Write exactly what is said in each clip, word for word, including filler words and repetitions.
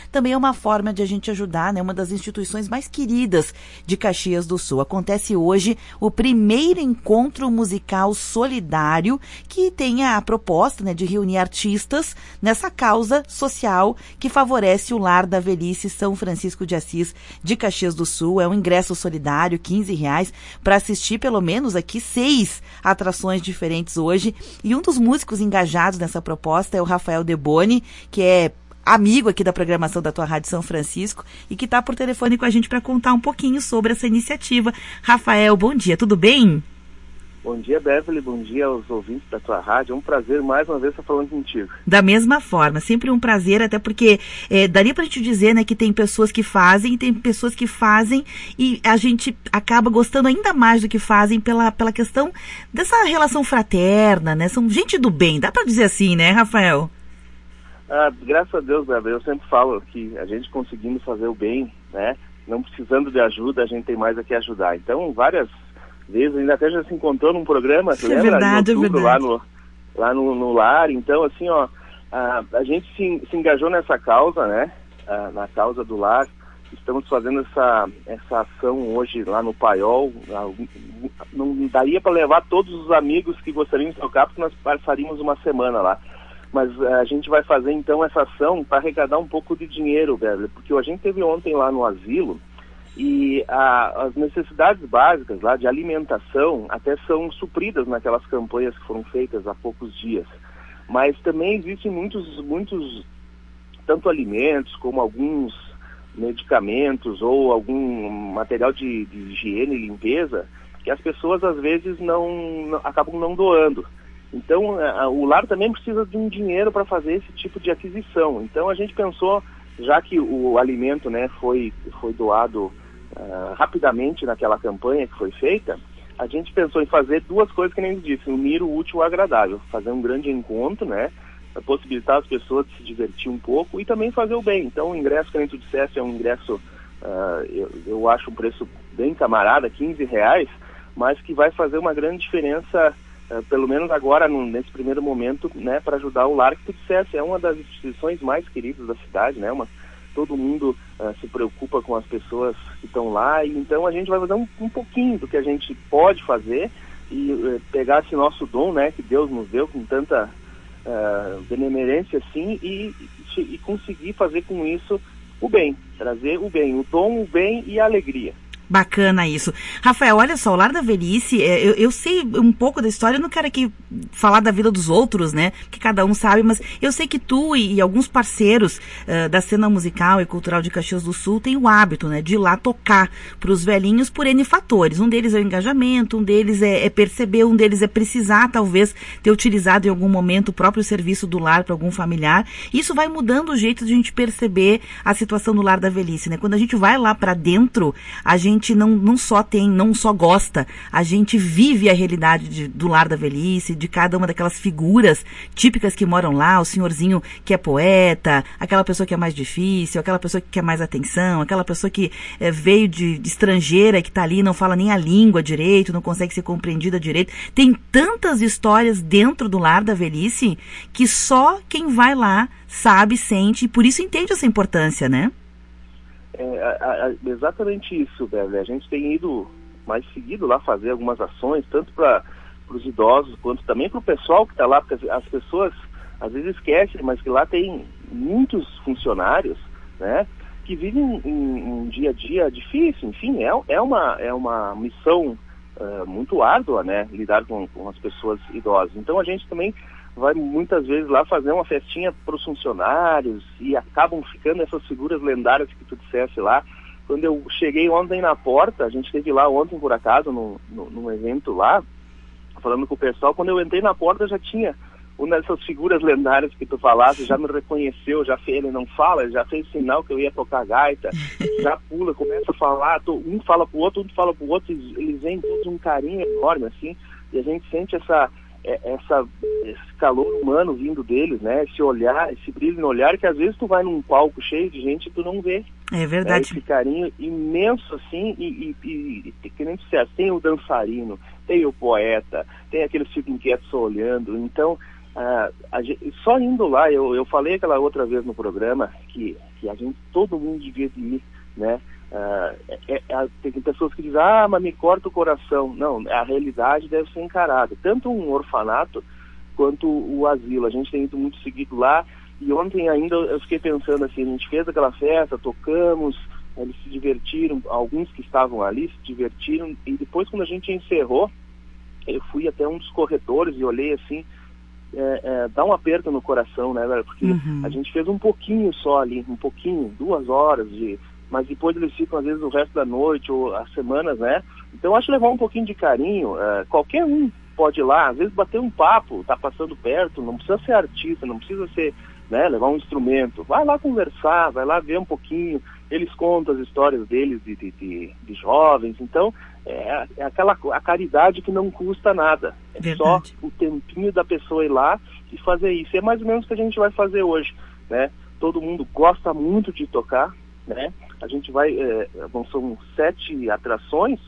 também é uma forma de a gente ajudar, né, uma das instituições mais queridas de Caxias do Sul. Acontece hoje o primeiro encontro musical solidário que tem a proposta, né, de reunir artistas nessa causa social que favorece o Lar da Velhice São Francisco de Assis de Caxias do Sul. É um ingresso solidário, quinze reais, para assistir pelo menos aqui seis atrações diferentes hoje. E um dos músicos engajados nessa proposta é o Rafael Deboni, que é amigo aqui da programação da tua Rádio São Francisco e que está por telefone com a gente para contar um pouquinho sobre essa iniciativa. Rafael, bom dia, tudo bem? Bom dia, Beverly, bom dia aos ouvintes da tua rádio. É um prazer mais uma vez estar falando contigo. Da mesma forma, sempre um prazer, até porque é, daria pra gente dizer, né, que tem pessoas que fazem e tem pessoas que fazem e a gente acaba gostando ainda mais do que fazem pela, pela questão dessa relação fraterna, né? São gente do bem, dá pra dizer assim, né, Rafael? Ah, graças a Deus, Beverly, eu sempre falo que a gente conseguindo fazer o bem, né, não precisando de ajuda, a gente tem mais a que ajudar. Então, várias vezes, ainda até já se encontrou num programa, tu é lembra? Verdade, Em outubro, é verdade. Lá no, lá no, no lar. Então, assim, ó, a, a gente se, se engajou nessa causa, né? A, na causa do lar. Estamos fazendo essa, essa ação hoje lá no Paiol. Não daria para levar todos os amigos que gostariam de tocar, porque nós passaríamos uma semana lá. Mas a gente vai fazer, então, essa ação para arrecadar um pouco de dinheiro, Beverly, porque a gente teve ontem lá no asilo. E a, as necessidades básicas lá de alimentação até são supridas naquelas campanhas que foram feitas há poucos dias. Mas também existem muitos, muitos tanto alimentos como alguns medicamentos ou algum material de, de higiene e limpeza que as pessoas às vezes não, não acabam não doando. Então a, o lar também precisa de um dinheiro para fazer esse tipo de aquisição. Então a gente pensou, já que o alimento, né, foi, foi doado Uh, rapidamente naquela campanha que foi feita, a gente pensou em fazer duas coisas que nem eu disse, unir o útil ao agradável, fazer um grande encontro, né, para possibilitar as pessoas de se divertir um pouco e também fazer o bem. Então o ingresso, que nem tu disseste, é um ingresso, uh, eu, eu acho um preço bem camarada, quinze reais, mas que vai fazer uma grande diferença, uh, pelo menos agora, no, nesse primeiro momento, né, para ajudar o lar, que tu disseste, é uma das instituições mais queridas da cidade, né, uma todo mundo uh, se preocupa com as pessoas que estão lá, e então a gente vai fazer um, um pouquinho do que a gente pode fazer e uh, pegar esse nosso dom, né, que Deus nos deu com tanta uh, benemerência assim, e, e, e conseguir fazer com isso o bem, trazer o bem, o dom, o bem e a alegria. Bacana isso. Rafael, olha só, o Lar da Velhice, eu, eu sei um pouco da história, eu não quero aqui falar da vida dos outros, né, que cada um sabe, mas eu sei que tu e, e alguns parceiros uh, da cena musical e cultural de Caxias do Sul têm o hábito, né, de ir lá tocar para os velhinhos por N fatores. Um deles é o engajamento, um deles é, é perceber, um deles é precisar, talvez, ter utilizado em algum momento o próprio serviço do lar para algum familiar. Isso vai mudando o jeito de a gente perceber a situação do Lar da Velhice, né? Quando a gente vai lá para dentro, a gente A gente não, não só tem, não só gosta, a gente vive a realidade de, do Lar da Velhice, de cada uma daquelas figuras típicas que moram lá, o senhorzinho que é poeta, aquela pessoa que é mais difícil, aquela pessoa que quer mais atenção, aquela pessoa que é, veio de, de estrangeira, que está ali, não fala nem a língua direito, não consegue ser compreendida direito. Tem tantas histórias dentro do Lar da Velhice que só quem vai lá sabe, sente, e por isso entende essa importância, né? É, a, a, exatamente isso, Beverly. A gente tem ido mais seguido lá fazer algumas ações, tanto para os idosos quanto também para o pessoal que está lá, porque as pessoas às vezes esquecem, mas que lá tem muitos funcionários, né, que vivem um, um dia a dia difícil. Enfim, é, é, uma, é uma missão uh, muito árdua, né, lidar com, com as pessoas idosas. Então a gente também vai muitas vezes lá fazer uma festinha para os funcionários e acabam ficando essas figuras lendárias que tu disseste lá. Quando eu cheguei ontem na porta, a gente esteve lá ontem por acaso, no, no, num evento lá, falando com o pessoal, quando eu entrei na porta já tinha uma dessas figuras lendárias que tu falaste, já me reconheceu, já fez, ele não fala, já fez sinal que eu ia tocar gaita, já pula, começa a falar, um fala pro outro, outro fala pro outro, eles vêm todos um carinho enorme, assim, e a gente sente essa... Essa, esse calor humano vindo deles, né? Esse olhar, esse brilho no olhar, que às vezes tu vai num palco cheio de gente e tu não vê. É verdade. É esse carinho imenso, assim, e, e, e que nem tu disseste, tem o dançarino, tem o poeta, tem aquele que fica inquieto só olhando. Então, uh, a gente, só indo lá, eu, eu falei aquela outra vez no programa que, que a gente, todo mundo devia ir, né? Uh, é, é, tem pessoas que dizem, ah, mas me corta o coração. Não, a realidade deve ser encarada. Tanto um orfanato quanto o asilo. A gente tem ido muito seguido lá, e ontem ainda eu fiquei pensando assim, a gente fez aquela festa, tocamos, eles se divertiram, alguns que estavam ali se divertiram, e depois quando a gente encerrou, eu fui até um dos corredores e olhei assim, é, é, dá um aperto no coração, né, velho? Porque uhum. a gente fez um pouquinho só ali, um pouquinho, duas horas, de, mas depois eles ficam às vezes o resto da noite ou as semanas, né? Então acho levar um pouquinho de carinho, é, qualquer um pode ir lá, às vezes bater um papo, tá passando perto, não precisa ser artista, não precisa ser, né, levar um instrumento, vai lá conversar, vai lá ver um pouquinho, eles contam as histórias deles de, de, de, de jovens, então é, é aquela a caridade que não custa nada, é Verdade. Só o tempinho da pessoa ir lá e fazer isso, é mais ou menos o que a gente vai fazer hoje, né? Todo mundo gosta muito de tocar, né? A gente vai, é, são sete atrações,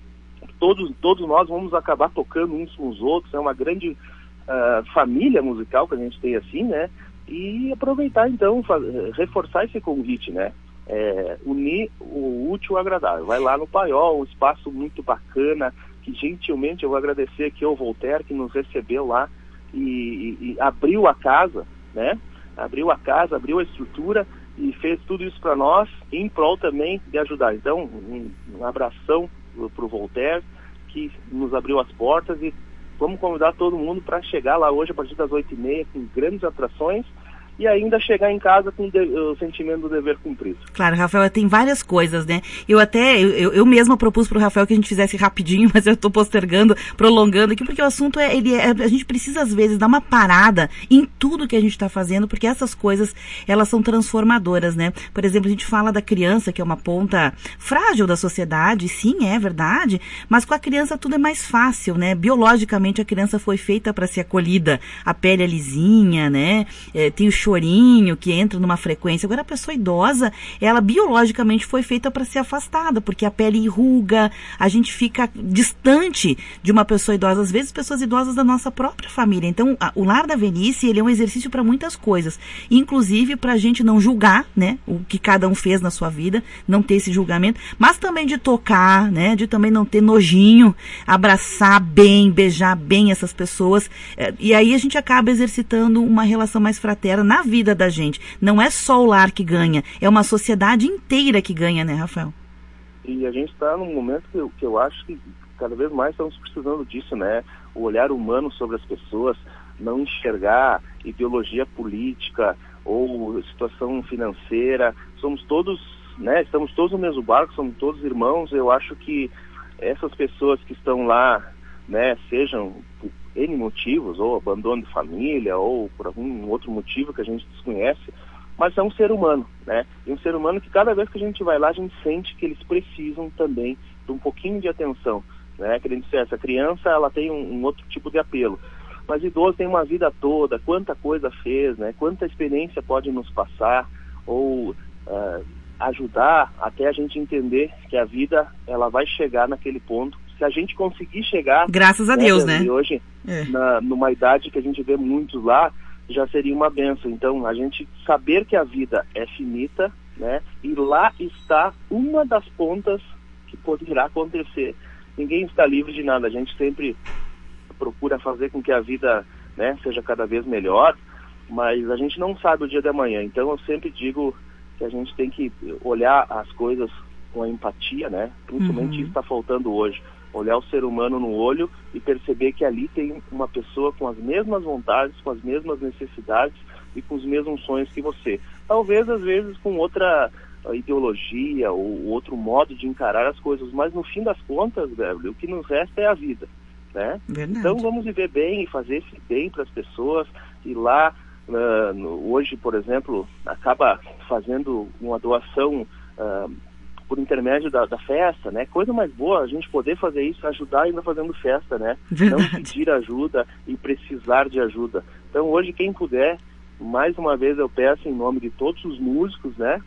todos, todos nós vamos acabar tocando uns com os outros, é uma grande uh, família musical que a gente tem assim, né? E aproveitar então, fazer, reforçar esse convite, né? É, unir o útil ao agradável. Vai lá no Paiol, um espaço muito bacana, que gentilmente eu vou agradecer aqui ao Voltaire, que nos recebeu lá e, e, e abriu a casa, né? Abriu a casa, abriu a estrutura e fez tudo isso para nós, em prol também de ajudar. Então, um, um abração para o Voltaire, que nos abriu as portas, e vamos convidar todo mundo para chegar lá hoje a partir das oito e meia com grandes atrações e ainda chegar em casa com de, o sentimento do dever cumprido. Claro, Rafael, tem várias coisas, né? Eu até, eu, eu mesma propus pro Rafael que a gente fizesse rapidinho, mas eu estou postergando, prolongando aqui, porque o assunto é, ele é, a gente precisa às vezes dar uma parada em tudo que a gente está fazendo, porque essas coisas, elas são transformadoras, né? Por exemplo, a gente fala da criança, que é uma ponta frágil da sociedade, sim, é verdade, mas com a criança tudo é mais fácil, né? Biologicamente a criança foi feita para ser acolhida, a pele é lisinha, né? É, tem o chorinho que entra numa frequência. Agora a pessoa idosa, ela biologicamente foi feita para ser afastada, porque a pele enruga, a gente fica distante de uma pessoa idosa, às vezes pessoas idosas da nossa própria família. Então a, o lar da velhice, ele é um exercício para muitas coisas, inclusive para a gente não julgar, né, o que cada um fez na sua vida, não ter esse julgamento, mas também de tocar, né, de também não ter nojinho, abraçar bem, beijar bem essas pessoas, e aí a gente acaba exercitando uma relação mais fraterna na vida da gente. Não é só o lar que ganha, é uma sociedade inteira que ganha, né, Rafael? E a gente está num momento que eu, que eu acho que cada vez mais estamos precisando disso, né? O olhar humano sobre as pessoas, não enxergar ideologia política ou situação financeira. Somos todos, né? Estamos todos no mesmo barco, somos todos irmãos. Eu acho que essas pessoas que estão lá, né, sejam por N motivos, ou abandono de família, ou por algum outro motivo que a gente desconhece, mas é um ser humano, né? E um ser humano que cada vez que a gente vai lá, a gente sente que eles precisam também de um pouquinho de atenção, né? Que a gente disse, essa criança, ela tem um, um outro tipo de apelo, mas o idoso tem uma vida toda, quanta coisa fez, né? Quanta experiência pode nos passar, ou uh, ajudar até a gente entender que a vida, ela vai chegar naquele ponto. Se a gente conseguir chegar... Graças a, né, Deus, né? Hoje, é. na, numa idade que a gente vê muitos lá, já seria uma bênção. Então, a gente saber que a vida é finita, né? E lá está uma das pontas que poderá acontecer. Ninguém está livre de nada. A gente sempre procura fazer com que a vida, né, seja cada vez melhor, mas a gente não sabe o dia de amanhã. Então, eu sempre digo que a gente tem que olhar as coisas com a empatia, né? Principalmente uhum. isso está faltando hoje. Olhar o ser humano no olho e perceber que ali tem uma pessoa com as mesmas vontades, com as mesmas necessidades e com os mesmos sonhos que você. Talvez, às vezes, com outra ideologia ou outro modo de encarar as coisas, mas no fim das contas, Gabriel, o que nos resta é a vida, né? Então vamos viver bem e fazer esse bem para as pessoas. E lá, uh, no, hoje, por exemplo, acaba fazendo uma doação... Uh, por intermédio da, da festa, né? Coisa mais boa a gente poder fazer isso, ajudar ainda fazendo festa, né? Verdade. Não pedir ajuda e precisar de ajuda. Então hoje quem puder, mais uma vez eu peço em nome de todos os músicos, né?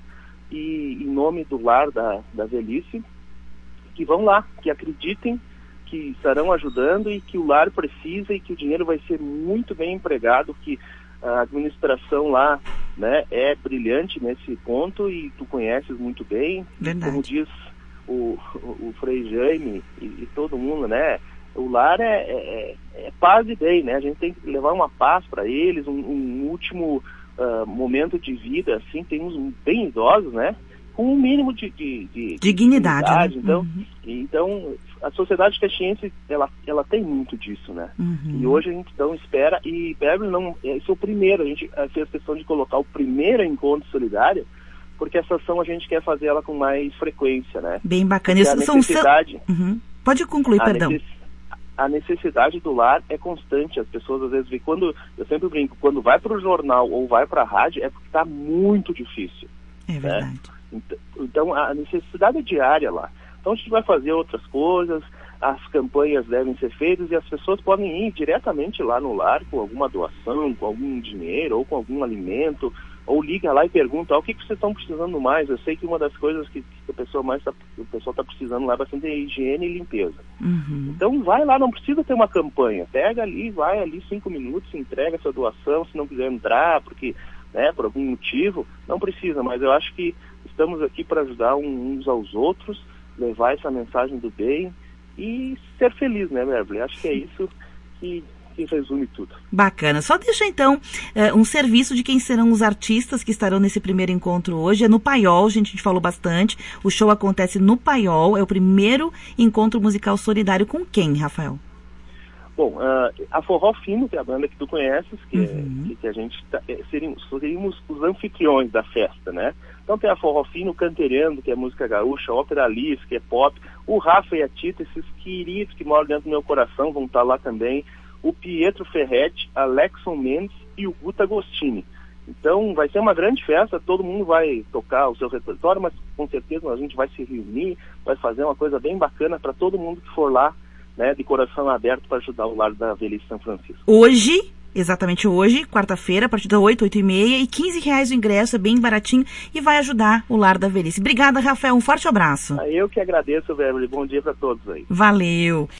E em nome do lar da, da velhice, que vão lá, que acreditem que estarão ajudando e que o lar precisa e que o dinheiro vai ser muito bem empregado, que a administração lá, né, é brilhante nesse ponto e tu conheces muito bem. Verdade. Como diz o, o, o Frei Jaime e, e todo mundo, né, o lar é, é, é paz e bem, né, a gente tem que levar uma paz para eles, um, um último uh, momento de vida, assim, tem uns bem idosos, né, com um mínimo de, de, de dignidade, dignidade, né? então, Uhum. então a sociedade caxiense, ela, ela tem muito disso, né? Uhum. E hoje a gente então espera, e Beverly não, esse é o primeiro, a gente fez questão de colocar o primeiro encontro solidário, porque essa ação a gente quer fazer ela com mais frequência, né? Bem bacana. Porque Isso a necessidade, são... uhum. Pode concluir, a perdão. Necess, a necessidade do lar é constante, as pessoas às vezes veem, quando, eu sempre brinco, quando vai para o jornal ou vai para a rádio, é porque está muito difícil. É verdade. Né? Então a necessidade é diária lá. Então a gente vai fazer outras coisas, as campanhas devem ser feitas e as pessoas podem ir diretamente lá no lar com alguma doação, com algum dinheiro ou com algum alimento, ou liga lá e pergunta, ah, o que, que vocês estão precisando mais? Eu sei que uma das coisas que, que a pessoa mais tá, o pessoal está precisando lá é bastante é higiene e limpeza. Uhum. Então vai lá, não precisa ter uma campanha, pega ali, vai ali cinco minutos, entrega essa doação, se não quiser entrar, porque, né, por algum motivo, não precisa, mas eu acho que estamos aqui para ajudar uns aos outros, levar essa mensagem do bem e ser feliz, né, Beverly? Acho que é isso que, que resume tudo. Bacana. Só deixa, então, uh, um serviço de quem serão os artistas que estarão nesse primeiro encontro hoje. É no Paiol, gente, a gente falou bastante. O show acontece no Paiol. É o primeiro encontro musical solidário com quem, Rafael? Bom, uh, a Forró Fino, que é a banda que tu conheces, que, uhum. é, que, que a gente tá, é, seríamos, seríamos os anfitriões da festa, né? Então tem a Forró Fino, Canteirando, que é música gaúcha, Ópera Lis, que é pop, o Rafa e a Tita, esses queridos que moram dentro do meu coração, vão estar lá também, o Pietro Ferretti, Alexson Mendes e o Guta Agostini. Então vai ser uma grande festa, todo mundo vai tocar o seu repertório, mas com certeza a gente vai se reunir, vai fazer uma coisa bem bacana para todo mundo que for lá, né, de coração aberto para ajudar o Lar da Velhice São Francisco. Hoje, exatamente hoje, quarta-feira, a partir das oito, oito e meia, e quinze reais o ingresso, é bem baratinho, e vai ajudar o Lar da Velhice. Obrigada, Rafael, um forte abraço. Eu que agradeço, Beverly, bom dia para todos aí. Valeu.